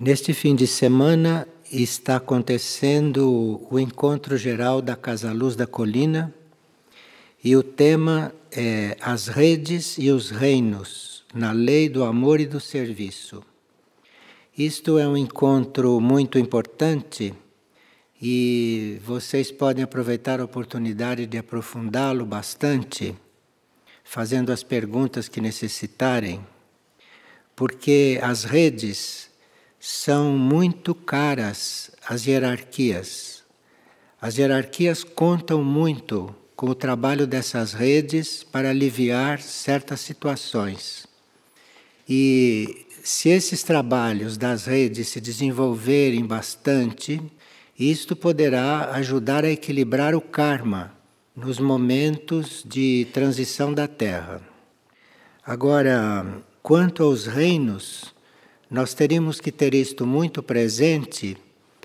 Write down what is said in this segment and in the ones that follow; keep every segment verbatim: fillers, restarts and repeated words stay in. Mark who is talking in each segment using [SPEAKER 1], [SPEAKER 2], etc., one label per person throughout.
[SPEAKER 1] Neste fim de semana está acontecendo o encontro geral da Casa Luz da Colina e o tema é As Redes e os Reinos na Lei do Amor e do Serviço. Isto é um encontro muito importante e vocês podem aproveitar a oportunidade de aprofundá-lo bastante, fazendo as perguntas que necessitarem, porque as redes são muito caras às hierarquias. As hierarquias contam muito com o trabalho dessas redes para aliviar certas situações. E se esses trabalhos das redes se desenvolverem bastante, isto poderá ajudar a equilibrar o karma nos momentos de transição da Terra. Agora, quanto aos reinos, nós teríamos que ter isto muito presente,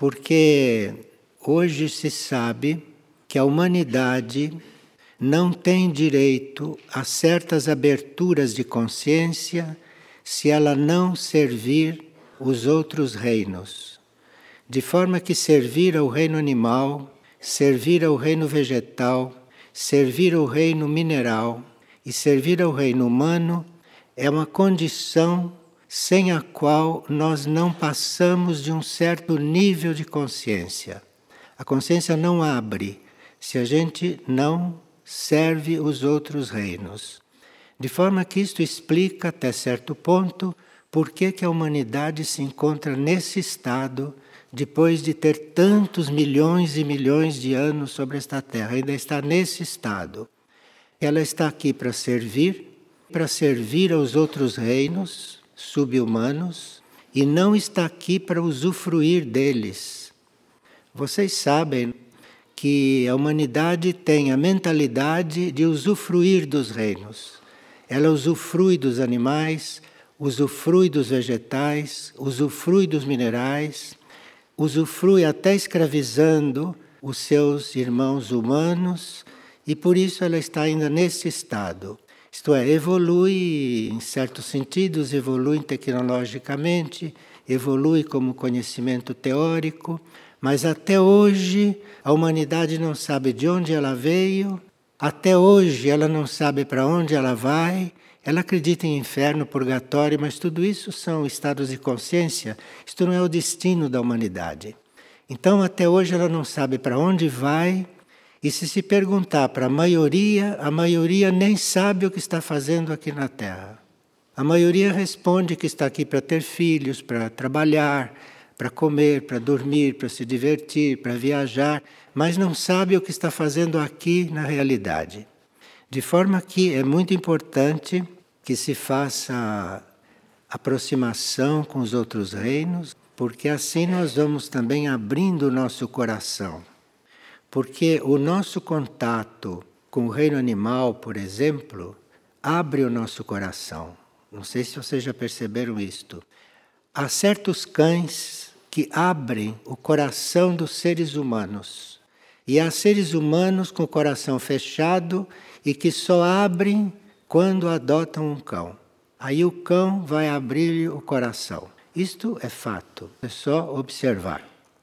[SPEAKER 1] porque hoje se sabe que a humanidade não tem direito a certas aberturas de consciência se ela não servir os outros reinos. De forma que servir ao reino animal, servir ao reino vegetal, servir ao reino mineral e servir ao reino humano é uma condição sem a qual nós não passamos de um certo nível de consciência. A consciência não abre se a gente não serve os outros reinos. De forma que isto explica, até certo ponto, por que que a humanidade se encontra nesse estado depois de ter tantos milhões e milhões de anos sobre esta Terra. Ainda está nesse estado. Ela está aqui para servir, para servir aos outros reinos sub-humanos e não está aqui para usufruir deles. Vocês sabem que a humanidade tem a mentalidade de usufruir dos reinos. Ela usufrui dos animais, usufrui dos vegetais, usufrui dos minerais, usufrui até escravizando os seus irmãos humanos e por isso ela está ainda nesse estado. Isto é, evolui em certos sentidos, evolui tecnologicamente, evolui como conhecimento teórico, mas até hoje a humanidade não sabe de onde ela veio, até hoje ela não sabe para onde ela vai, ela acredita em inferno, purgatório, mas tudo isso são estados de consciência, isto não é o destino da humanidade. Então até hoje ela não sabe para onde vai. E se se perguntar para a maioria, a maioria nem sabe o que está fazendo aqui na Terra. A maioria responde que está aqui para ter filhos, para trabalhar, para comer, para dormir, para se divertir, para viajar, mas não sabe o que está fazendo aqui na realidade. De forma que é muito importante que se faça aproximação com os outros reinos, porque assim nós vamos também abrindo o nosso coração. Porque o nosso contato com o reino animal, por exemplo, abre o nosso coração. Não sei se vocês já perceberam isto. Há certos cães que abrem o coração dos seres humanos. E há seres humanos com o coração fechado e que só abrem quando adotam um cão. Aí o cão vai abrir o coração. Isto é fato, é só observar.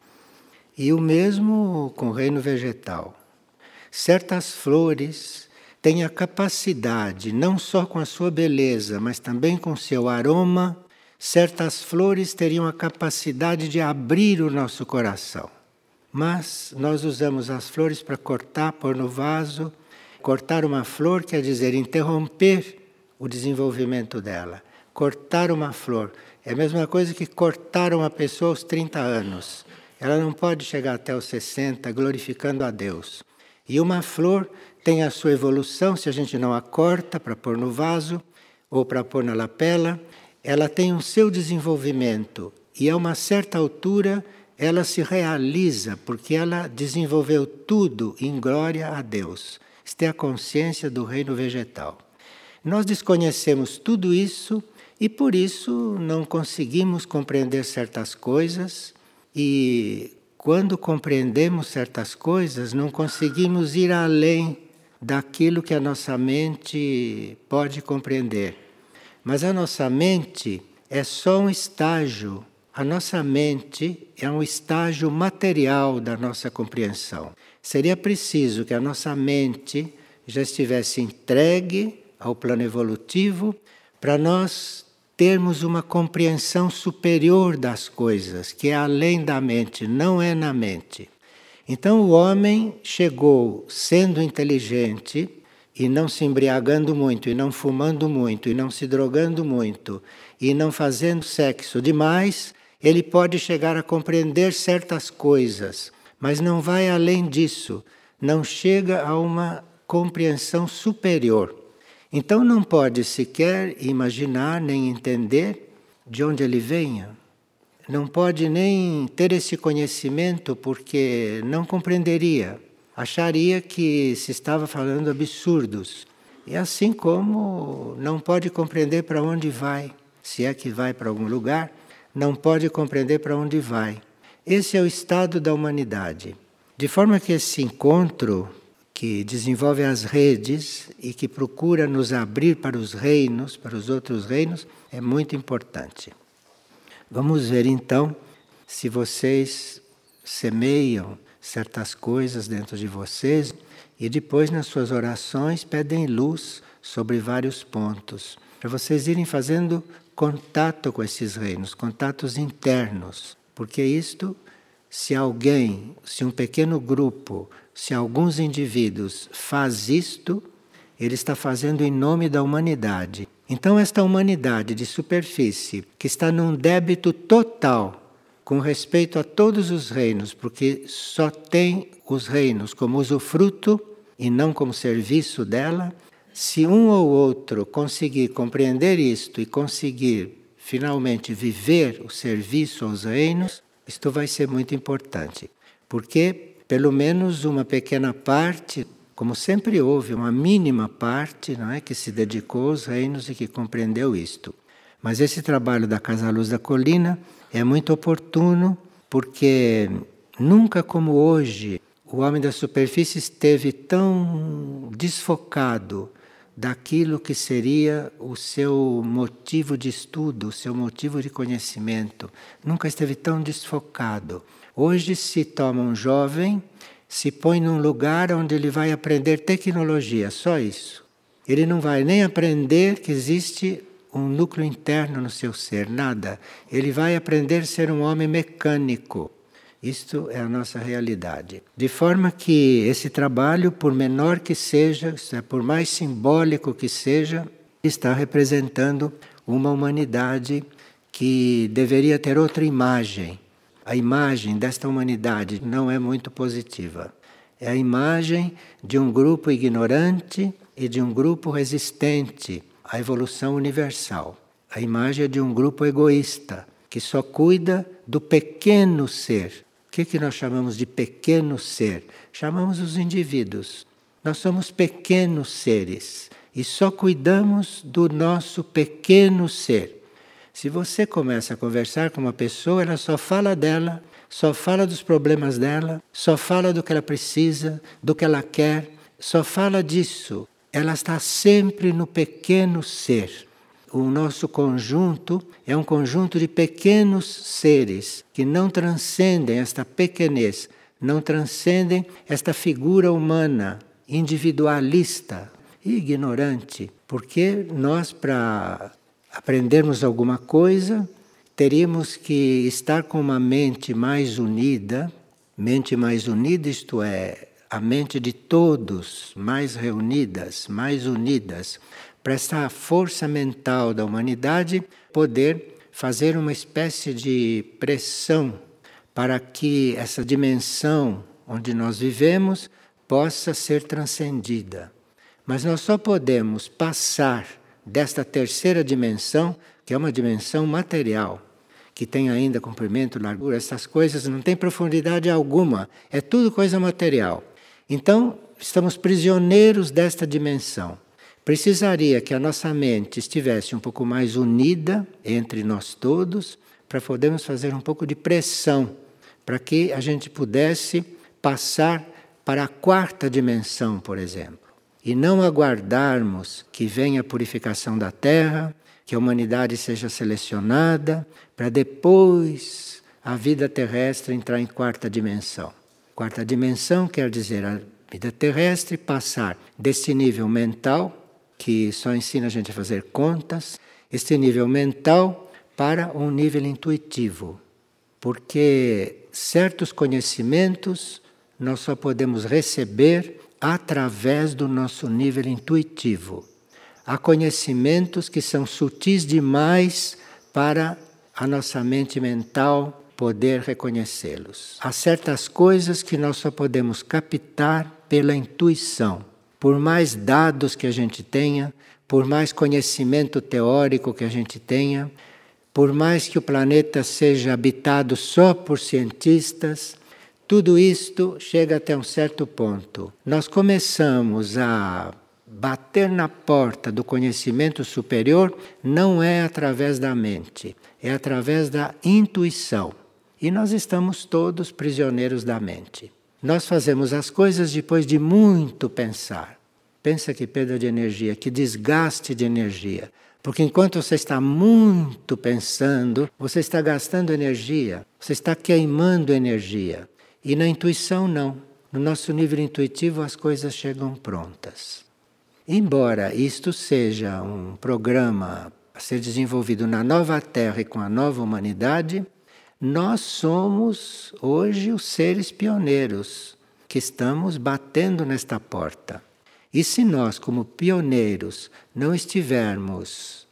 [SPEAKER 1] E o mesmo com o reino vegetal. Certas flores têm a capacidade, não só com a sua beleza, mas também com seu aroma, certas flores teriam a capacidade de abrir o nosso coração. Mas nós usamos as flores para cortar, pôr no vaso. Cortar uma flor quer dizer interromper o desenvolvimento dela. Cortar uma flor é a mesma coisa que cortar uma pessoa aos trinta anos. Ela não pode chegar até os sessenta glorificando a Deus. E uma flor tem a sua evolução, se a gente não a corta para pôr no vaso ou para pôr na lapela, ela tem o seu desenvolvimento. E a uma certa altura ela se realiza, porque ela desenvolveu tudo em glória a Deus. Isto é a consciência do reino vegetal. Nós desconhecemos tudo isso e por isso não conseguimos compreender certas coisas. E quando compreendemos certas coisas, não conseguimos ir além daquilo que a nossa mente pode compreender. Mas a nossa mente é só um estágio A nossa mente é um estágio material da nossa compreensão. Seria preciso que a nossa mente já estivesse entregue ao plano evolutivo para nós termos uma compreensão superior das coisas, que é além da mente, não é na mente. Então o homem chegou sendo inteligente e não se embriagando muito, e não fumando muito, e não se drogando muito, e não fazendo sexo demais, ele pode chegar a compreender certas coisas, mas não vai além disso, não chega a uma compreensão superior. Então não pode sequer imaginar nem entender de onde ele venha. Não pode nem ter esse conhecimento porque não compreenderia. Acharia que se estava falando absurdos. E assim como não pode compreender para onde vai, se é que vai para algum lugar, não pode compreender para onde vai. Esse é o estado da humanidade. De forma que esse encontro que desenvolve as redes e que procura nos abrir para os reinos, para os outros reinos, é muito importante. Vamos ver então se vocês semeiam certas coisas dentro de vocês e depois nas suas orações pedem luz sobre vários pontos, para vocês irem fazendo contato com esses reinos, contatos internos, porque isto, se alguém, se um pequeno grupo, se alguns indivíduos faz isto, ele está fazendo em nome da humanidade. Então esta humanidade de superfície, que está num débito total com respeito a todos os reinos, porque só tem os reinos como usufruto e não como serviço dela, se um ou outro conseguir compreender isto e conseguir finalmente viver o serviço aos reinos, isto vai ser muito importante, porque pelo menos uma pequena parte, como sempre houve, uma mínima parte, não é, que se dedicou aos reinos e que compreendeu isto. Mas esse trabalho da Casa Luz da Colina é muito oportuno, porque nunca como hoje o homem da superfície esteve tão desfocado daquilo que seria o seu motivo de estudo, o seu motivo de conhecimento. Nunca esteve tão desfocado. Hoje se toma um jovem, se põe num lugar onde ele vai aprender tecnologia, só isso. Ele não vai nem aprender que existe um núcleo interno no seu ser, nada. Ele vai aprender a ser um homem mecânico. Isto é a nossa realidade. De forma que esse trabalho, por menor que seja, por mais simbólico que seja, está representando uma humanidade que deveria ter outra imagem. A imagem desta humanidade não é muito positiva. É a imagem de um grupo ignorante e de um grupo resistente à evolução universal. A imagem é de um grupo egoísta, que só cuida do pequeno ser. O que, que nós chamamos de pequeno ser? Chamamos os indivíduos. Nós somos pequenos seres e só cuidamos do nosso pequeno ser. Se você começa a conversar com uma pessoa, ela só fala dela, só fala dos problemas dela, só fala do que ela precisa, do que ela quer, só fala disso. Ela está sempre no pequeno ser. O nosso conjunto é um conjunto de pequenos seres que não transcendem esta pequenez, não transcendem esta figura humana, individualista e ignorante. Porque nós, para aprendermos alguma coisa, teríamos que estar com uma mente mais unida, mente mais unida, isto é, a mente de todos mais reunidas, mais unidas, para essa força mental da humanidade poder fazer uma espécie de pressão para que essa dimensão onde nós vivemos possa ser transcendida. Mas nós só podemos passar desta terceira dimensão, que é uma dimensão material, que tem ainda comprimento, largura, essas coisas não tem profundidade alguma, é tudo coisa material. Então, estamos prisioneiros desta dimensão. Precisaria que a nossa mente estivesse um pouco mais unida entre nós todos, para podermos fazer um pouco de pressão, para que a gente pudesse passar para a quarta dimensão, por exemplo. e não aguardarmos que venha a purificação da Terra, que a humanidade seja selecionada, para depois a vida terrestre entrar em quarta dimensão. Quarta dimensão quer dizer a vida terrestre passar desse nível mental, que só ensina a gente a fazer contas, este nível mental para um nível intuitivo. Porque certos conhecimentos nós só podemos receber através do nosso nível intuitivo. Há conhecimentos que são sutis demais para a nossa mente mental poder reconhecê-los. Há certas coisas que nós só podemos captar pela intuição. Por mais dados que a gente tenha, por mais conhecimento teórico que a gente tenha, por mais que o planeta seja habitado só por cientistas, tudo isto chega até um certo ponto. Nós começamos a bater na porta do conhecimento superior, não é através da mente, é através da intuição. E nós estamos todos prisioneiros da mente. Nós fazemos as coisas depois de muito pensar. Pensa que perda de energia, que desgaste de energia. Porque enquanto você está muito pensando, você está gastando energia, você está queimando energia. E na intuição não. No nosso nível intuitivo as coisas chegam prontas. Embora isto seja um programa a ser desenvolvido na nova Terra e com a nova humanidade, nós somos hoje os seres pioneiros que estamos batendo nesta porta. E se nós, como pioneiros, não estivermos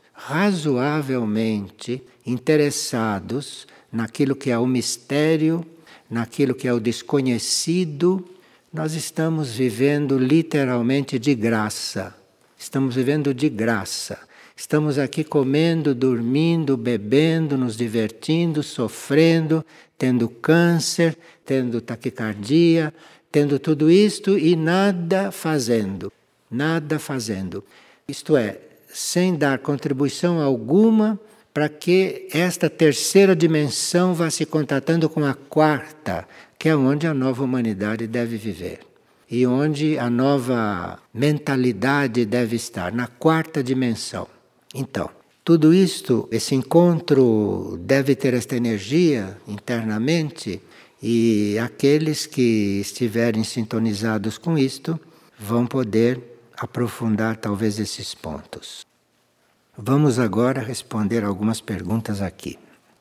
[SPEAKER 1] razoavelmente interessados naquilo que é o mistério, naquilo que é o desconhecido, nós estamos vivendo literalmente de graça. Estamos vivendo de graça. Estamos aqui comendo, dormindo, bebendo, nos divertindo, sofrendo, tendo câncer, tendo taquicardia, tendo tudo isto e nada fazendo. Nada fazendo. Isto é, sem dar contribuição alguma para que esta terceira dimensão vá se contatando com a quarta, que é onde a nova humanidade deve viver. E onde a nova mentalidade deve estar, na quarta dimensão. Então, tudo isto, esse encontro deve ter esta energia internamente, e aqueles que estiverem sintonizados com isto vão poder aprofundar talvez esses pontos. Vamos agora responder algumas perguntas aqui.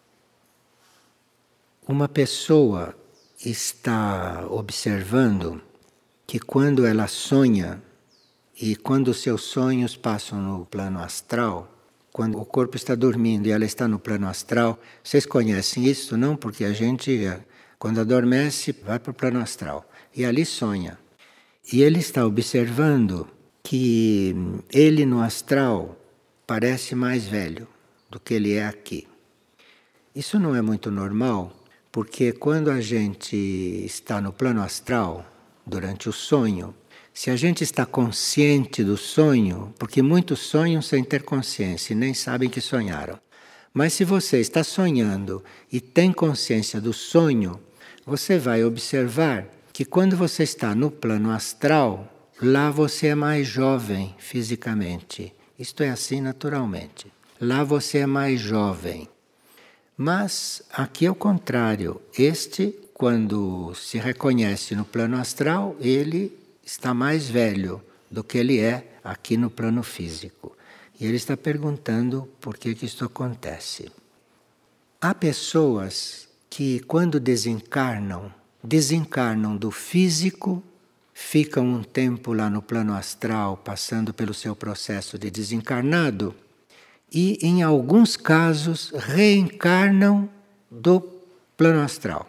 [SPEAKER 1] Uma pessoa está observando que quando ela sonha e quando os seus sonhos passam no plano astral, quando o corpo está dormindo e ela está no plano astral, vocês conhecem isso, não? Porque a gente, quando adormece, vai para o plano astral e ali sonha. E ele está observando que ele no astral parece mais velho do que ele é aqui. Isso não é muito normal, porque quando a gente está no plano astral, durante o sonho, se a gente está consciente do sonho, porque muitos sonham sem ter consciência e nem sabem que sonharam. Mas se você está sonhando e tem consciência do sonho, você vai observar que quando você está no plano astral, lá você é mais jovem fisicamente. Isto é assim naturalmente. Lá você é mais jovem. Mas aqui é o contrário. Este, quando se reconhece no plano astral, ele está mais velho do que ele é aqui no plano físico. E ele está perguntando por que que isto acontece. Há pessoas que, quando desencarnam, desencarnam do físico, ficam um tempo lá no plano astral, passando pelo seu processo de desencarnado, e, em alguns casos, reencarnam do plano astral.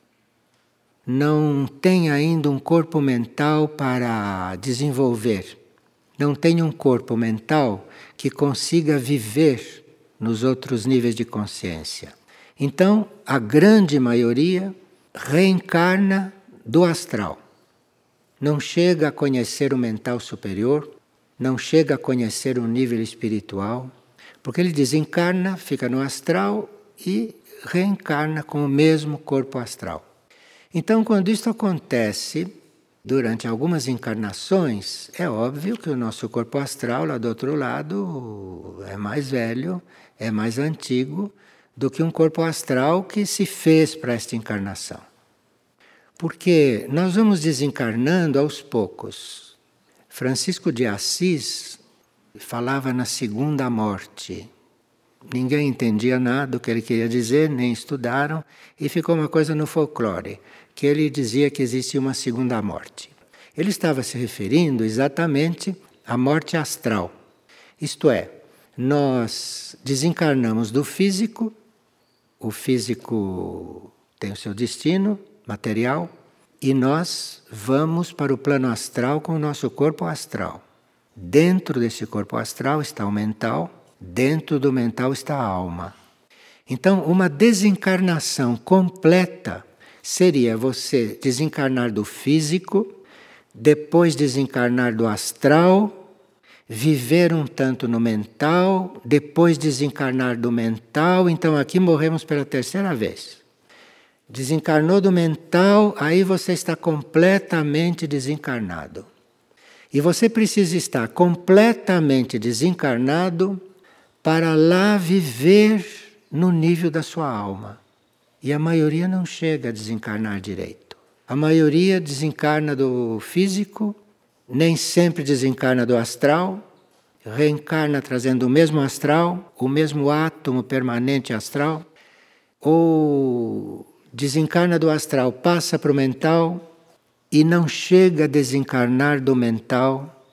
[SPEAKER 1] Não tem ainda um corpo mental para desenvolver. Não tem um corpo mental que consiga viver nos outros níveis de consciência. Então, a grande maioria reencarna do astral. Não chega a conhecer o mental superior, não chega a conhecer o nível espiritual, porque ele desencarna, fica no astral e reencarna com o mesmo corpo astral. Então, quando isso acontece, durante algumas encarnações, é óbvio que o nosso corpo astral lá do outro lado é mais velho, é mais antigo do que um corpo astral que se fez para esta encarnação. Porque nós vamos desencarnando aos poucos. Francisco de Assis falava na segunda morte. Ninguém entendia nada do que ele queria dizer, nem estudaram, e ficou uma coisa no folclore, que ele dizia que existia uma segunda morte. Ele estava se referindo exatamente à morte astral. Isto é, nós desencarnamos do físico, o físico tem o seu destino material, e nós vamos para o plano astral com o nosso corpo astral. Dentro desse corpo astral está o mental, dentro do mental está a alma. Então, uma desencarnação completa seria você desencarnar do físico, depois desencarnar do astral, viver um tanto no mental, depois desencarnar do mental. Então, aqui morremos pela terceira vez. Desencarnou do mental, aí você está completamente desencarnado. E você precisa estar completamente desencarnado para lá viver no nível da sua alma. E a maioria não chega a desencarnar direito. A maioria desencarna do físico, nem sempre desencarna do astral, reencarna trazendo o mesmo astral, o mesmo átomo permanente astral, ou desencarna do astral, passa para o mental e não chega a desencarnar do mental,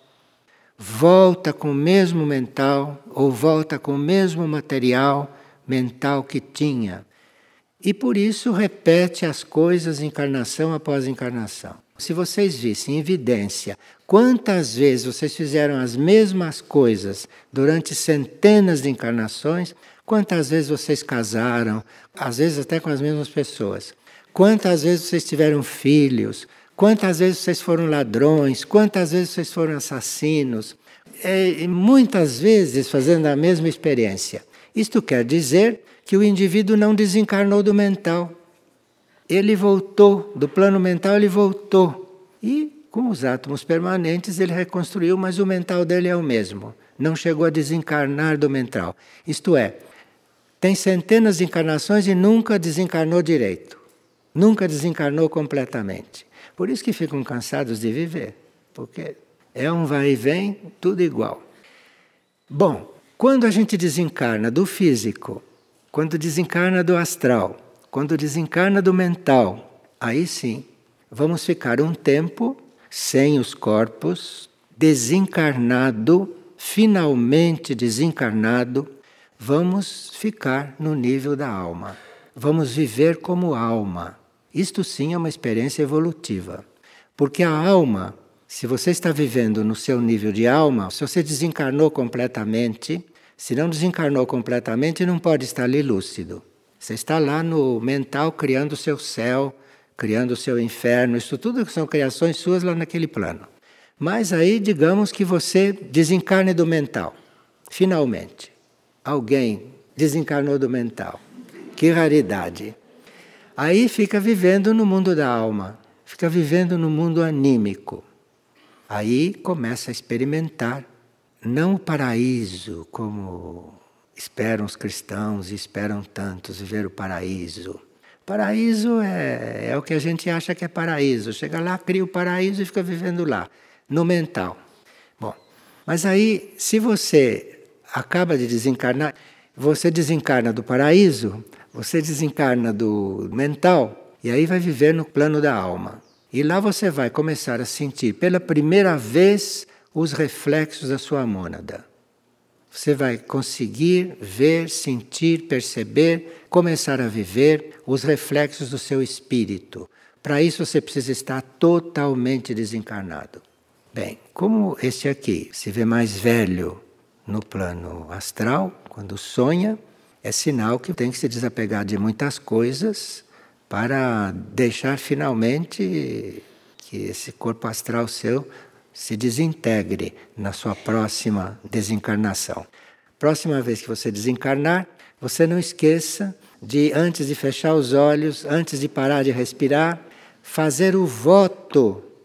[SPEAKER 1] volta com o mesmo mental ou volta com o mesmo material mental que tinha. E por isso repete as coisas encarnação após encarnação. Se vocês vissem em evidência quantas vezes vocês fizeram as mesmas coisas durante centenas de encarnações, quantas vezes vocês casaram, às vezes até com as mesmas pessoas, quantas vezes vocês tiveram filhos, quantas vezes vocês foram ladrões, quantas vezes vocês foram assassinos, é, muitas vezes fazendo a mesma experiência. Isto quer dizer que o indivíduo não desencarnou do mental. Ele voltou, do plano mental ele voltou. E com os átomos permanentes ele reconstruiu, mas o mental dele é o mesmo. Não chegou a desencarnar do mental. Isto é, tem centenas de encarnações e nunca desencarnou direito. Nunca desencarnou completamente. Por isso que ficam cansados de viver. Porque é um vai e vem, tudo igual. Bom, quando a gente desencarna do físico, quando desencarna do astral, quando desencarna do mental, aí sim, vamos ficar um tempo sem os corpos, desencarnado, finalmente desencarnado, vamos ficar no nível da alma. Vamos viver como alma. Isto sim é uma experiência evolutiva. Porque a alma, se você está vivendo no seu nível de alma, se você desencarnou completamente, se não desencarnou completamente, não pode estar ali lúcido. Você está lá no mental criando o seu céu, criando o seu inferno, isso tudo são criações suas lá naquele plano. Mas aí, digamos que você desencarne do mental, finalmente. Alguém desencarnou do mental. Que raridade. Aí fica vivendo no mundo da alma, fica vivendo no mundo anímico. Aí começa a experimentar, não o paraíso, como esperam os cristãos e esperam tantos viver o paraíso. Paraíso é, é o que a gente acha que é paraíso. Chega lá, cria o paraíso e fica vivendo lá, no mental. Bom, mas aí, se você acaba de desencarnar, você desencarna do paraíso, você desencarna do mental, e aí vai viver no plano da alma. E lá você vai começar a sentir pela primeira vez os reflexos da sua mônada. Você vai conseguir ver, sentir, perceber, começar a viver os reflexos do seu espírito. Para isso você precisa estar totalmente desencarnado. Bem, como este aqui se vê mais velho no plano astral, quando sonha, é sinal que tem que se desapegar de muitas coisas para deixar finalmente que esse corpo astral seu se desintegre na sua próxima desencarnação. Próxima vez que você desencarnar, você não esqueça de, antes de fechar os olhos, antes de parar de respirar, fazer o voto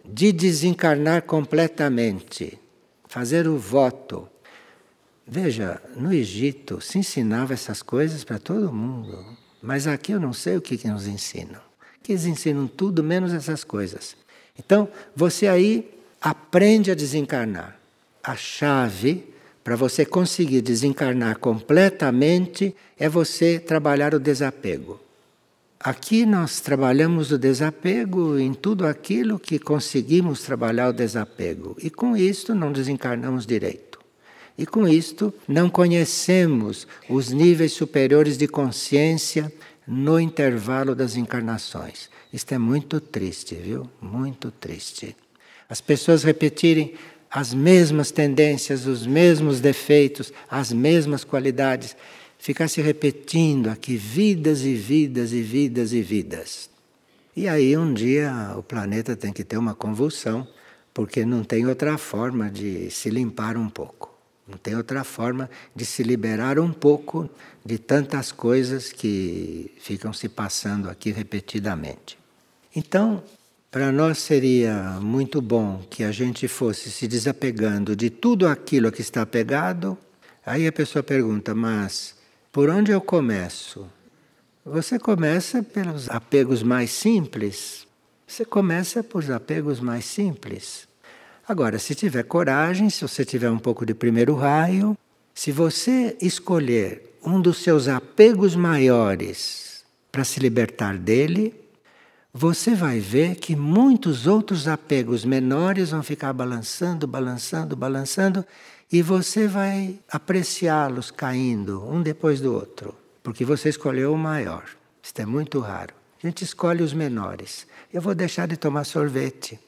[SPEAKER 1] de desencarnar completamente, fazer o voto. Veja, no Egito se ensinava essas coisas para todo mundo, mas aqui eu não sei o que, que nos ensinam. Que eles ensinam tudo menos essas coisas. Então, você aí aprende a desencarnar. A chave para você conseguir desencarnar completamente é você trabalhar o desapego. Aqui nós trabalhamos o desapego em tudo aquilo que conseguimos trabalhar o desapego. E com isto não desencarnamos direito. E com isto não conhecemos os níveis superiores de consciência no intervalo das encarnações. Isto é muito triste, viu? Muito triste. As pessoas repetirem as mesmas tendências, os mesmos defeitos, as mesmas qualidades, ficar se repetindo aqui vidas e vidas e vidas e vidas. E aí um dia o planeta tem que ter uma convulsão, porque não tem outra forma de se limpar um pouco. Não tem outra forma de se liberar um pouco de tantas coisas que ficam se passando aqui repetidamente. Então, para nós seria muito bom que a gente fosse se desapegando de tudo aquilo que está apegado. Aí a pessoa pergunta, mas por onde eu começo? Você começa pelos apegos mais simples. Você começa por apegos mais simples. Agora, se tiver coragem, se você tiver um pouco de primeiro raio, se você escolher um dos seus apegos maiores para se libertar dele, você vai ver que muitos outros apegos menores vão ficar balançando, balançando, balançando, e você vai apreciá-los caindo um depois do outro, porque você escolheu o maior. Isto é muito raro. A gente escolhe os menores. Eu vou deixar de tomar sorvete.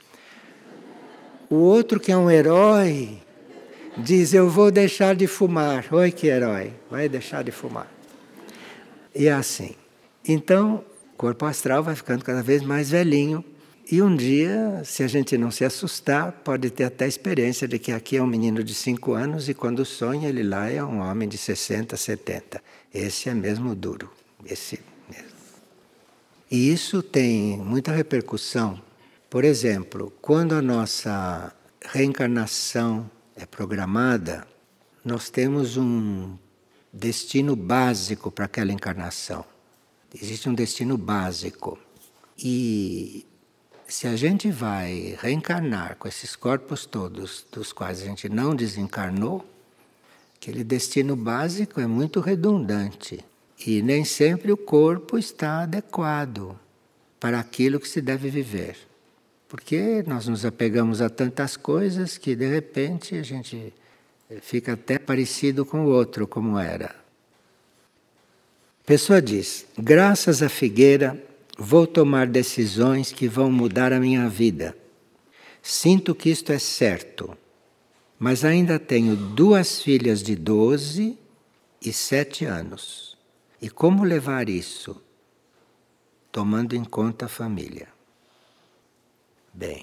[SPEAKER 1] O outro, que é um herói, diz, eu vou deixar de fumar. Oi, que herói, vai deixar de fumar. E é assim. Então, o corpo astral vai ficando cada vez mais velhinho. E um dia, se a gente não se assustar, pode ter até a experiência de que aqui é um menino de cinco anos e quando sonha, ele lá é um homem de sessenta, setenta. Esse é mesmo duro. Esse mesmo. E isso tem muita repercussão. Por exemplo, quando a nossa reencarnação é programada, nós temos um destino básico para aquela encarnação. Existe um destino básico. E se a gente vai reencarnar com esses corpos todos, dos quais a gente não desencarnou, aquele destino básico é muito redundante. E nem sempre o corpo está adequado para aquilo que se deve viver. Porque nós nos apegamos a tantas coisas que, de repente, a gente fica até parecido com o outro, como era. A pessoa diz, graças à figueira, vou tomar decisões que vão mudar a minha vida. Sinto que isto é certo, mas ainda tenho duas filhas de doze e sete anos. E como levar isso? Tomando em conta a família. Bem,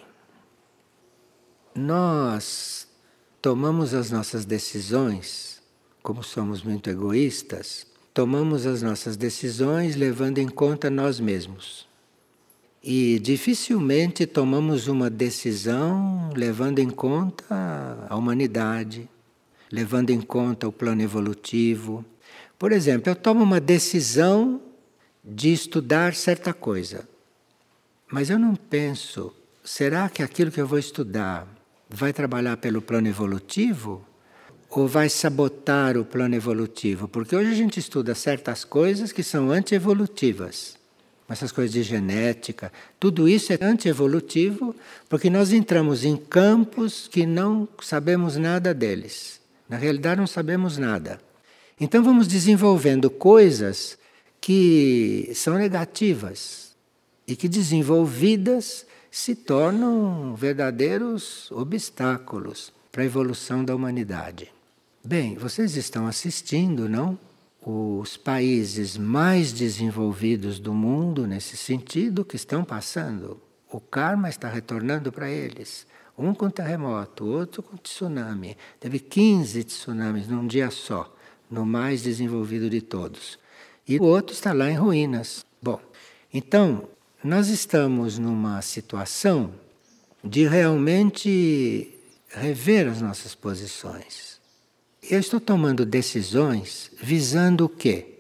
[SPEAKER 1] nós tomamos as nossas decisões, como somos muito egoístas, tomamos as nossas decisões levando em conta nós mesmos. E dificilmente tomamos uma decisão levando em conta a humanidade, levando em conta o plano evolutivo. Por exemplo, eu tomo uma decisão de estudar certa coisa, mas eu não penso, será que aquilo que eu vou estudar vai trabalhar pelo plano evolutivo ou vai sabotar o plano evolutivo? Porque hoje a gente estuda certas coisas que são antievolutivas. Essas coisas de genética, tudo isso é antievolutivo porque nós entramos em campos que não sabemos nada deles. Na realidade não sabemos nada. Então vamos desenvolvendo coisas que são negativas e que desenvolvidas se tornam verdadeiros obstáculos para a evolução da humanidade. Bem, vocês estão assistindo, não? Os países mais desenvolvidos do mundo, nesse sentido, que estão passando. O karma está retornando para eles. Um com terremoto, outro com tsunami. Teve quinze tsunamis num dia só, no mais desenvolvido de todos. E o outro está lá em ruínas. Bom, então, nós estamos numa situação de realmente rever as nossas posições. Eu estou tomando decisões visando o quê?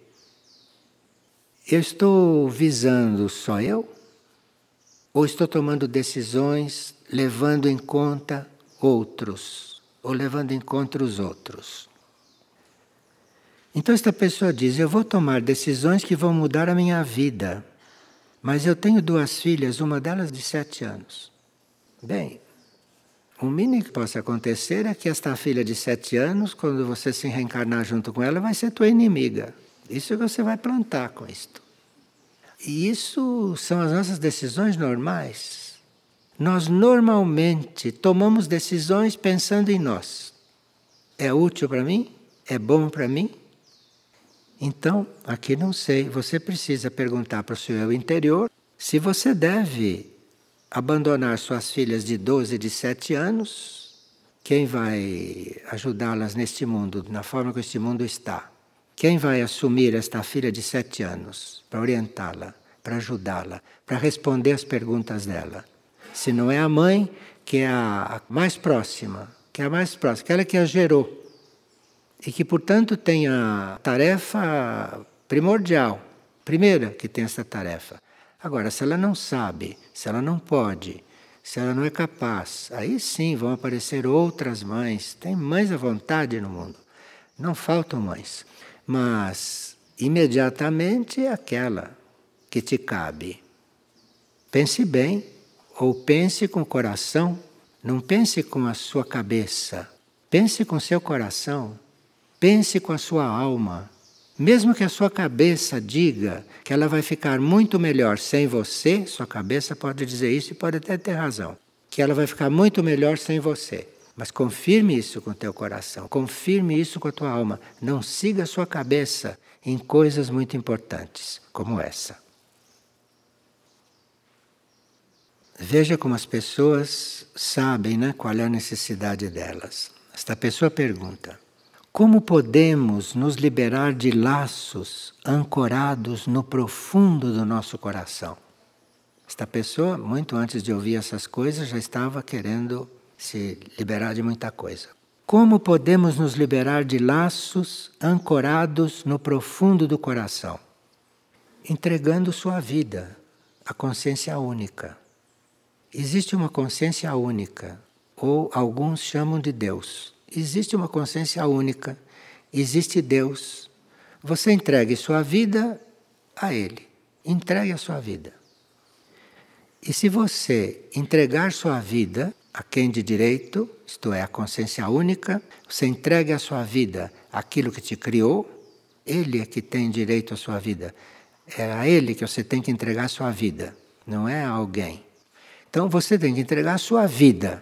[SPEAKER 1] Eu estou visando só eu? Ou estou tomando decisões levando em conta outros? Ou levando em conta os outros? Então esta pessoa diz, eu vou tomar decisões que vão mudar a minha vida. Mas eu tenho duas filhas, uma delas de sete anos. Bem, o mínimo que possa acontecer é que esta filha de sete anos, quando você se reencarnar junto com ela, vai ser tua inimiga. Isso é que você vai plantar com isto. E isso são as nossas decisões normais. Nós normalmente tomamos decisões pensando em nós. É útil para mim? É bom para mim? Então, aqui não sei, você precisa perguntar para o seu eu interior se você deve abandonar suas filhas de doze e de sete anos. Quem vai ajudá-las neste mundo, na forma que este mundo está? Quem vai assumir esta filha de sete anos para orientá-la, para ajudá-la, para responder as perguntas dela? Se não é a mãe, que é a mais próxima, que é a mais próxima, aquela que a gerou. E que, portanto, tem a tarefa primordial, primeira que tem essa tarefa. Agora, se ela não sabe, se ela não pode, se ela não é capaz, aí sim vão aparecer outras mães. Tem mães à vontade no mundo, não faltam mães. Mas, imediatamente, é aquela que te cabe. Pense bem, ou pense com o coração, não pense com a sua cabeça, pense com o seu coração. Pense com a sua alma. Mesmo que a sua cabeça diga que ela vai ficar muito melhor sem você, sua cabeça pode dizer isso e pode até ter razão, que ela vai ficar muito melhor sem você. Mas confirme isso com o teu coração, confirme isso com a tua alma. Não siga a sua cabeça em coisas muito importantes, como essa. Veja como as pessoas sabem, né, qual é a necessidade delas. Esta pessoa pergunta, como podemos nos liberar de laços ancorados no profundo do nosso coração? Esta pessoa, muito antes de ouvir essas coisas, já estava querendo se liberar de muita coisa. Como podemos nos liberar de laços ancorados no profundo do coração? Entregando sua vida à consciência única. Existe uma consciência única, ou alguns chamam de Deus. Existe uma consciência única, existe Deus. Você entregue sua vida a Ele. Entregue a sua vida. E se você entregar sua vida a quem de direito, isto é, a consciência única, você entregue a sua vida àquilo que te criou, Ele é que tem direito à sua vida. É a Ele que você tem que entregar a sua vida, não é a alguém. Então você tem que entregar a sua vida.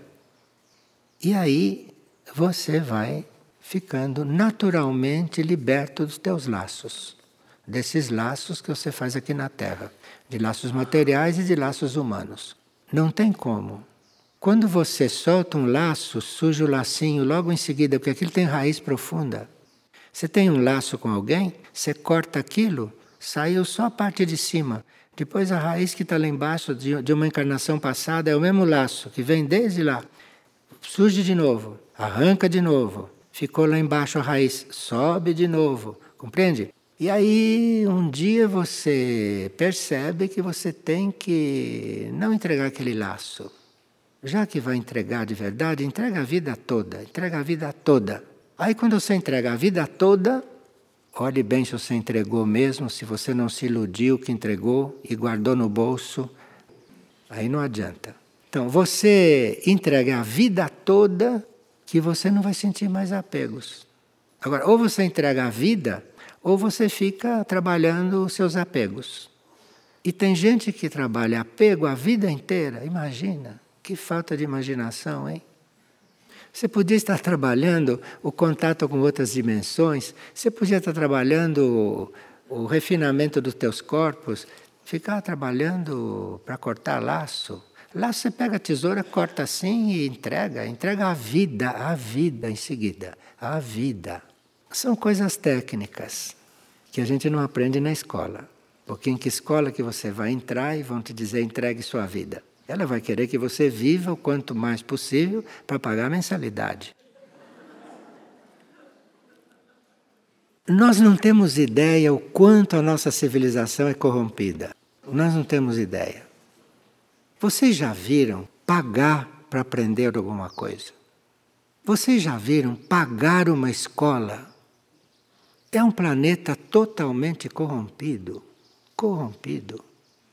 [SPEAKER 1] E aí você vai ficando naturalmente liberto dos teus laços. Desses laços que você faz aqui na Terra. De laços materiais e de laços humanos. Não tem como. Quando você solta um laço, surge o lacinho logo em seguida, porque aquilo tem raiz profunda. Você tem um laço com alguém, você corta aquilo, saiu só a parte de cima. Depois a raiz que está lá embaixo de, de uma encarnação passada é o mesmo laço, que vem desde lá. Surge de novo, arranca de novo, ficou lá embaixo a raiz, sobe de novo, compreende? E aí um dia você percebe que você tem que não entregar aquele laço. Já que vai entregar de verdade, entrega a vida toda, entrega a vida toda. Aí quando você entrega a vida toda, olhe bem se você entregou mesmo, se você não se iludiu que entregou e guardou no bolso, aí não adianta. Então, você entrega a vida toda que você não vai sentir mais apegos. Agora, ou você entrega a vida, ou você fica trabalhando os seus apegos. E tem gente que trabalha apego a vida inteira, imagina, que falta de imaginação, hein? Você podia estar trabalhando o contato com outras dimensões, você podia estar trabalhando o, o refinamento dos teus corpos, ficar trabalhando para cortar laço. Lá você pega a tesoura, corta assim e entrega. Entrega a vida, a vida em seguida. A vida. São coisas técnicas que a gente não aprende na escola. Porque em que escola que você vai entrar e vão te dizer entregue sua vida. Ela vai querer que você viva o quanto mais possível para pagar a mensalidade. Nós não temos ideia o quanto a nossa civilização é corrompida. Nós não temos ideia. Vocês já viram pagar para aprender alguma coisa? Vocês já viram pagar uma escola? É um planeta totalmente corrompido. Corrompido.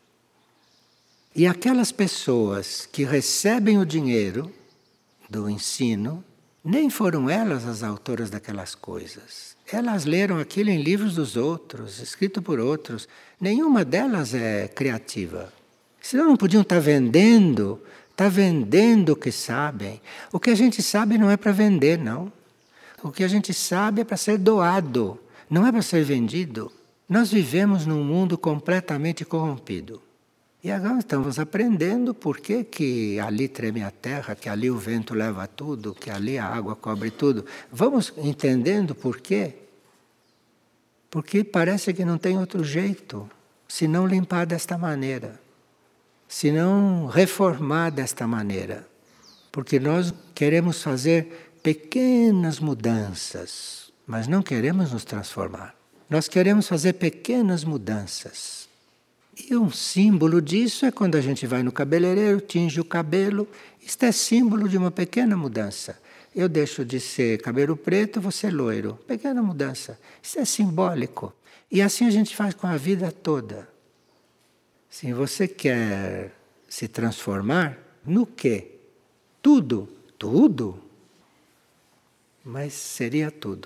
[SPEAKER 1] E aquelas pessoas que recebem o dinheiro do ensino, nem foram elas as autoras daquelas coisas. Elas leram aquilo em livros dos outros, escrito por outros. Nenhuma delas é criativa. Senão não podiam estar vendendo, estar vendendo o que sabem. O que a gente sabe não é para vender, não. O que a gente sabe é para ser doado, não é para ser vendido. Nós vivemos num mundo completamente corrompido. E agora estamos aprendendo por que, que ali treme a terra, que ali o vento leva tudo, que ali a água cobre tudo. Vamos entendendo por quê? Porque parece que não tem outro jeito, se não limpar desta maneira, se não reformar desta maneira. Porque nós queremos fazer pequenas mudanças, mas não queremos nos transformar. Nós queremos fazer pequenas mudanças. E um símbolo disso é quando a gente vai no cabeleireiro, tinge o cabelo. Isto é símbolo de uma pequena mudança. Eu deixo de ser cabelo preto, vou ser loiro. Pequena mudança. Isso é simbólico. E assim a gente faz com a vida toda. Se você quer se transformar, no quê? Tudo. Tudo? Mas seria tudo.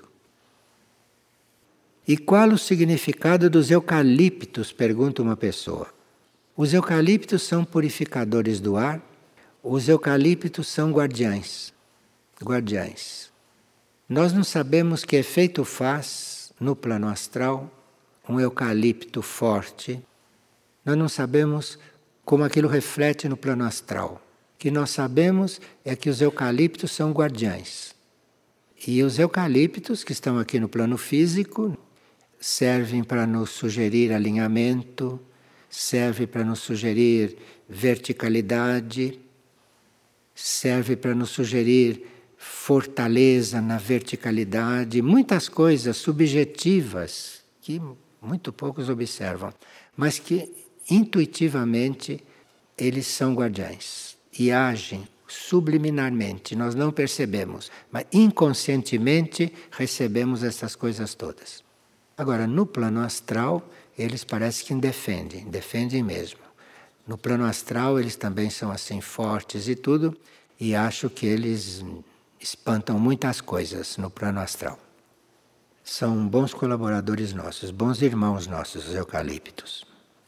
[SPEAKER 1] E qual o significado dos eucaliptos? Pergunta uma pessoa. Os eucaliptos são purificadores do ar. Os eucaliptos são guardiães. Guardiães. Nós não sabemos que efeito faz no plano astral um eucalipto forte. Nós não sabemos como aquilo reflete no plano astral. O que nós sabemos é que os eucaliptos são guardiães. E os eucaliptos que estão aqui no plano físico servem para nos sugerir alinhamento, serve para nos sugerir verticalidade, serve para nos sugerir fortaleza na verticalidade, muitas coisas subjetivas que muito poucos observam, mas que intuitivamente eles são guardiães e agem subliminarmente, nós não percebemos, mas inconscientemente recebemos essas coisas todas. Agora, no plano astral, eles parecem que defendem, defendem mesmo. No plano astral, eles também são assim fortes e tudo, e acho que eles espantam muitas coisas no plano astral. São bons colaboradores nossos, bons irmãos nossos, os eucaliptos.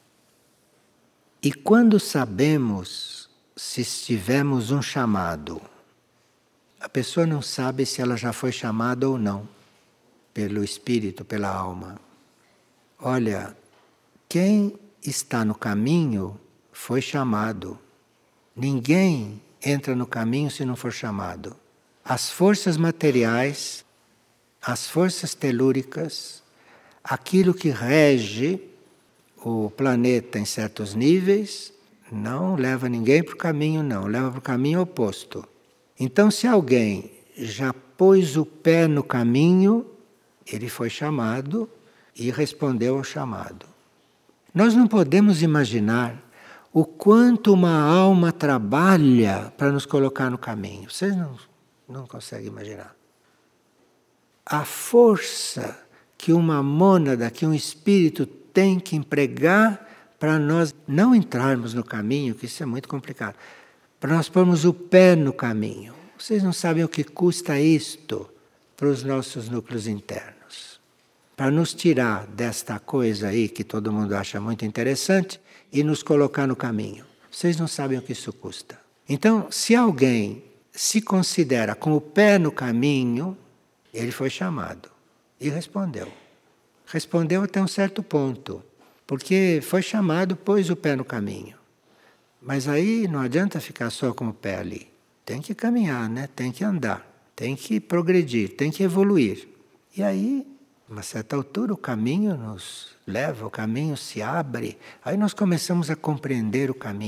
[SPEAKER 1] E quando sabemos se tivemos um chamado, a pessoa não sabe se ela já foi chamada ou não. Pelo espírito, pela alma. Olha, quem está no caminho foi chamado. Ninguém entra no caminho se não for chamado. As forças materiais, as forças telúricas, aquilo que rege o planeta em certos níveis, não leva ninguém para o caminho, não, leva para o caminho oposto. Então, se alguém já pôs o pé no caminho, ele foi chamado e respondeu ao chamado. Nós não podemos imaginar o quanto uma alma trabalha para nos colocar no caminho. Vocês não, não conseguem imaginar. A força que uma mônada, que um espírito tem que empregar para nós não entrarmos no caminho, que isso é muito complicado, para nós pormos o pé no caminho. Vocês não sabem o que custa isto para os nossos núcleos internos. Para nos tirar desta coisa aí que todo mundo acha muito interessante e nos colocar no caminho. Vocês não sabem o que isso custa. Então, se alguém se considera com o pé no caminho, ele foi chamado e respondeu. Respondeu até um certo ponto, porque foi chamado, pôs o pé no caminho. Mas aí não adianta ficar só com o pé ali. Tem que caminhar, né? Tem que andar, tem que progredir, tem que evoluir. E aí, a uma certa altura, o caminho nos leva, o caminho se abre. Aí nós começamos a compreender o caminho.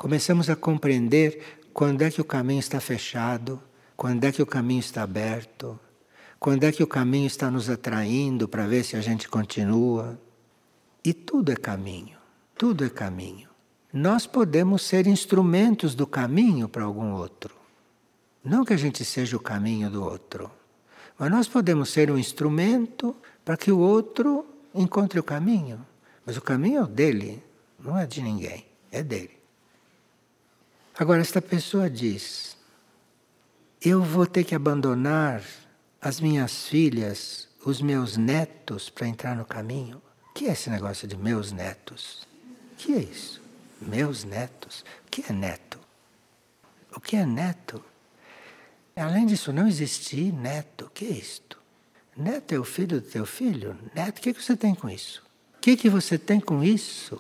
[SPEAKER 1] Começamos a compreender quando é que o caminho está fechado, quando é que o caminho está aberto, quando é que o caminho está nos atraindo para ver se a gente continua. E tudo é caminho, tudo é caminho. Nós podemos ser instrumentos do caminho para algum outro. Não que a gente seja o caminho do outro, mas nós podemos ser um instrumento para que o outro encontre o caminho. Mas o caminho é o dele, não é de ninguém, é dele. Agora, esta pessoa diz: eu vou ter que abandonar as minhas filhas, os meus netos para entrar no caminho. O que é esse negócio de meus netos? O que é isso? Meus netos? O que é neto? O que é neto? Além disso, não existir neto. O que é isto? Neto é o filho do teu filho? Neto, o que, que você tem com isso? O que, que você tem com isso?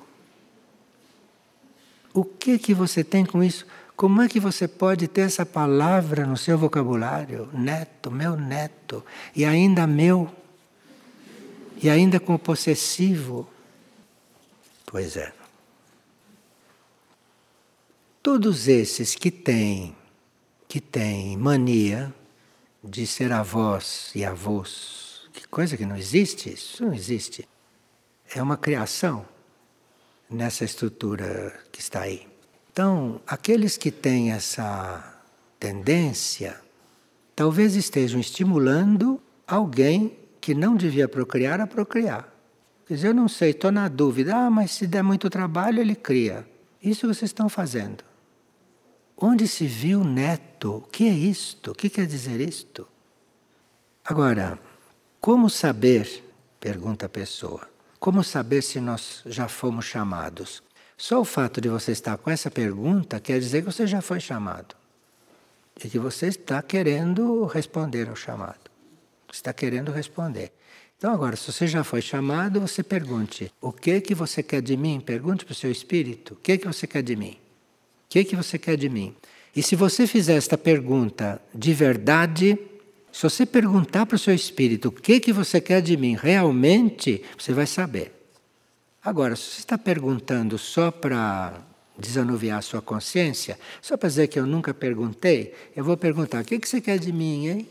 [SPEAKER 1] O que, que você tem com isso? Como é que você pode ter essa palavra no seu vocabulário? Neto, meu neto. E ainda meu. E ainda com o possessivo. Pois é. Todos esses que têm, que têm mania de ser avós e avós, que coisa que não existe, isso não existe. É uma criação nessa estrutura que está aí. Então, aqueles que têm essa tendência, talvez estejam estimulando alguém que não devia procriar a procriar. Quer dizer, eu não sei, estou na dúvida, ah, mas se der muito trabalho, ele cria. Isso que vocês estão fazendo. Onde se viu neto? O que é isto? O que quer dizer isto? Agora, como saber, pergunta a pessoa, como saber se nós já fomos chamados? Só o fato de você estar com essa pergunta quer dizer que você já foi chamado. E que você está querendo responder ao chamado. Está querendo responder. Então agora, se você já foi chamado, você pergunte: o que que você quer de mim? Pergunte para o seu espírito: o que que você quer de mim? O que que você quer de mim? E se você fizer esta pergunta de verdade, se você perguntar para o seu espírito: o que que você quer de mim? Realmente, você vai saber. Agora, se você está perguntando só para desanuviar a sua consciência, só para dizer que eu nunca perguntei, eu vou perguntar: o que que você quer de mim, hein?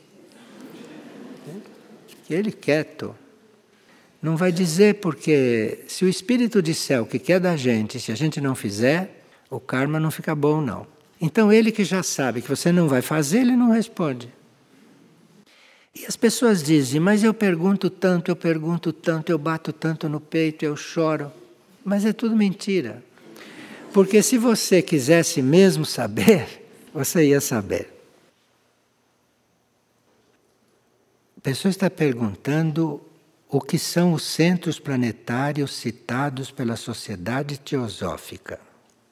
[SPEAKER 1] Ele quieto. Não vai dizer, porque se o espírito disser o que quer da gente, se a gente não fizer, o karma não fica bom, não. Então ele que já sabe que você não vai fazer, ele não responde. E as pessoas dizem: mas eu pergunto tanto, eu pergunto tanto, eu bato tanto no peito, eu choro. Mas é tudo mentira. Porque se você quisesse mesmo saber, você ia saber. A pessoa está perguntando o que são os centros planetários citados pela Sociedade Teosófica.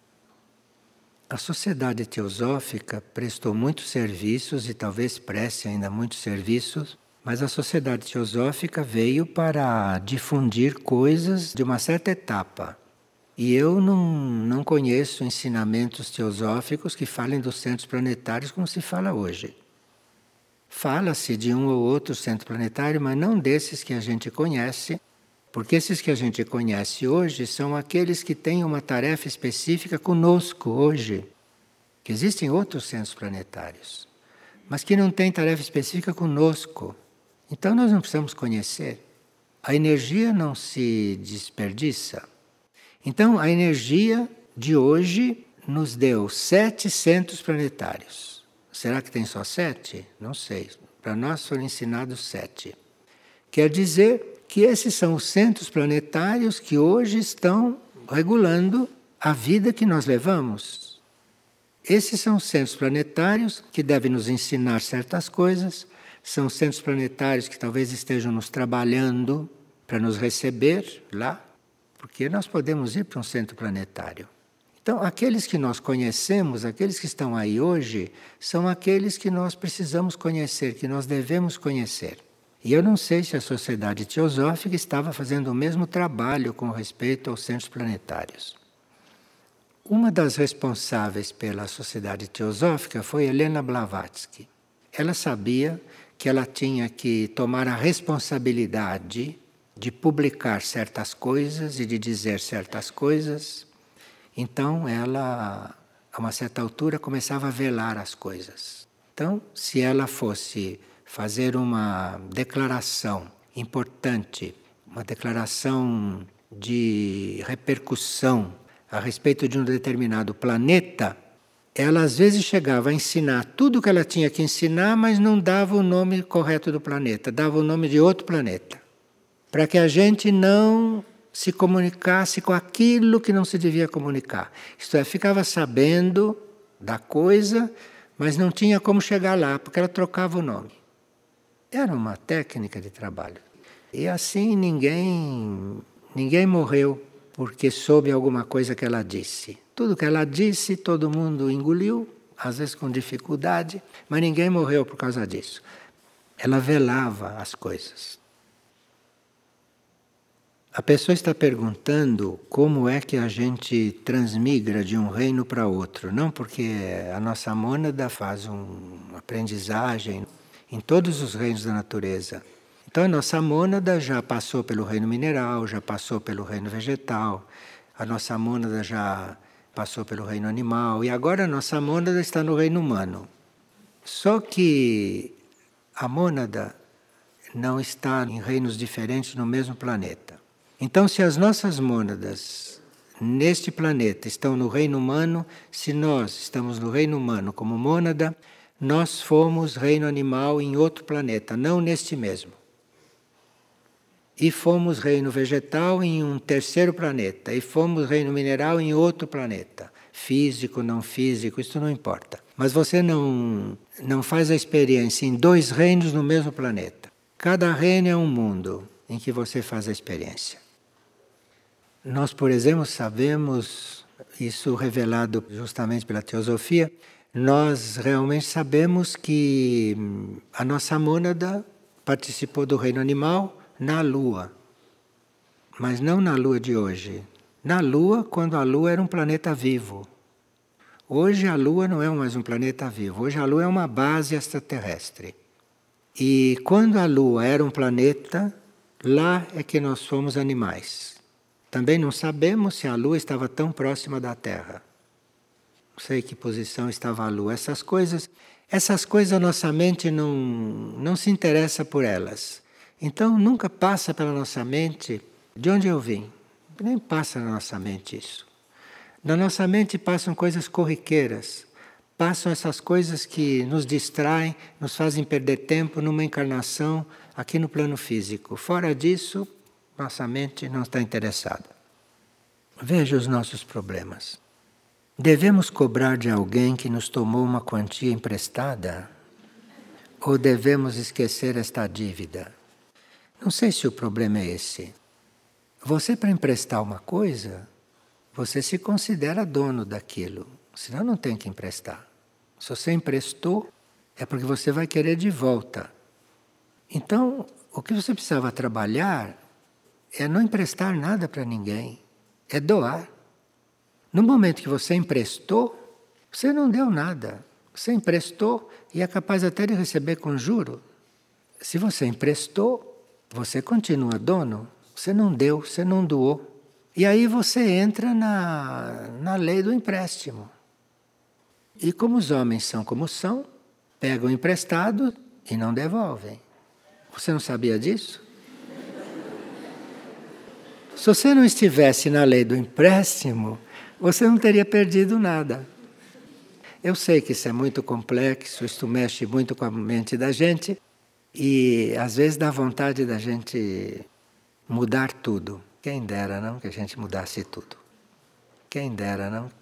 [SPEAKER 1] A Sociedade Teosófica prestou muitos serviços e talvez preste ainda muitos serviços, mas a Sociedade Teosófica veio para difundir coisas de uma certa etapa. E eu não, não conheço ensinamentos teosóficos que falem dos centros planetários como se fala hoje. Fala-se de um ou outro centro planetário, mas não desses que a gente conhece, porque esses que a gente conhece hoje são aqueles que têm uma tarefa específica conosco hoje. Que existem outros centros planetários, mas que não têm tarefa específica conosco. Então nós não precisamos conhecer. A energia não se desperdiça. Então a energia de hoje nos deu sete centros planetários. Será que tem só sete? Não sei. Para nós foram ensinados sete. Quer dizer que esses são os centros planetários que hoje estão regulando a vida que nós levamos. Esses são os centros planetários que devem nos ensinar certas coisas, são centros planetários que talvez estejam nos trabalhando para nos receber lá, porque nós podemos ir para um centro planetário. Então, aqueles que nós conhecemos, aqueles que estão aí hoje, são aqueles que nós precisamos conhecer, que nós devemos conhecer. E eu não sei se a Sociedade Teosófica estava fazendo o mesmo trabalho com respeito aos centros planetários. Uma das responsáveis pela Sociedade Teosófica foi Helena Blavatsky. Ela sabia que ela tinha que tomar a responsabilidade de publicar certas coisas e de dizer certas coisas. Então ela a uma certa altura, começava a velar as coisas. Então, se ela fosse fazer uma declaração importante, uma declaração de repercussão a respeito de um determinado planeta, ela às vezes chegava a ensinar tudo o que ela tinha que ensinar, mas não dava o nome correto do planeta, dava o nome de outro planeta, para que a gente não se comunicasse com aquilo que não se devia comunicar. Isto é, ficava sabendo da coisa, mas não tinha como chegar lá, porque ela trocava o nome. Era uma técnica de trabalho. E assim ninguém, ninguém morreu porque soube alguma coisa que ela disse. Tudo que ela disse, todo mundo engoliu, às vezes com dificuldade, mas ninguém morreu por causa disso. Ela velava as coisas. A pessoa está perguntando como é que a gente transmigra de um reino para outro. Não porque a nossa mônada faz uma aprendizagem em todos os reinos da natureza. Então a nossa mônada já passou pelo reino mineral, já passou pelo reino vegetal, a nossa mônada já passou pelo reino animal e agora a nossa mônada está no reino humano. Só que a mônada não está em reinos diferentes no mesmo planeta. Então, se as nossas mônadas neste planeta estão no reino humano, se nós estamos no reino humano como mônada, nós fomos reino animal em outro planeta, não neste mesmo. E fomos reino vegetal em um terceiro planeta, e fomos reino mineral em outro planeta. Físico, não físico, isso não importa. Mas você não, não faz a experiência em dois reinos no mesmo planeta. Cada reino é um mundo em que você faz a experiência. Nós, por exemplo, sabemos, isso revelado justamente pela teosofia, nós realmente sabemos que a nossa mônada participou do reino animal na Lua, mas não na Lua de hoje. Na Lua, quando a Lua era um planeta vivo. Hoje a Lua não é mais um planeta vivo, hoje a Lua é uma base extraterrestre. E quando a Lua era um planeta, lá é que nós fomos animais. Também não sabemos se a Lua estava tão próxima da Terra. Não sei que posição estava a Lua. Essas coisas, essas coisas a nossa mente não, não se interessa por elas. Então nunca passa pela nossa mente de onde eu vim. Nem passa na nossa mente isso. Na nossa mente passam coisas corriqueiras. Passam essas coisas que nos distraem, nos fazem perder tempo numa encarnação aqui no plano físico. Fora disso, nossa mente não está interessada. Veja os nossos problemas. Devemos cobrar de alguém que nos tomou uma quantia emprestada? Ou devemos esquecer esta dívida? Não sei se o problema é esse. Você, para emprestar uma coisa, você se considera dono daquilo. Senão não tem que emprestar. Se você emprestou, é porque você vai querer de volta. Então, o que você precisava trabalhar é não emprestar nada para ninguém, é doar. No momento que você emprestou, você não deu nada. Você emprestou e é capaz até de receber com juro. Se você emprestou, você continua dono. Você não deu, você não doou. E aí você entra na, na lei do empréstimo. E como os homens são como são, pegam emprestado e não devolvem. Você não sabia disso? Se você não estivesse na lei do empréstimo, você não teria perdido nada. Eu sei que isso é muito complexo, isso mexe muito com a mente da gente e às vezes dá vontade da gente mudar tudo. Quem dera, não, que a gente mudasse tudo. Quem dera, não,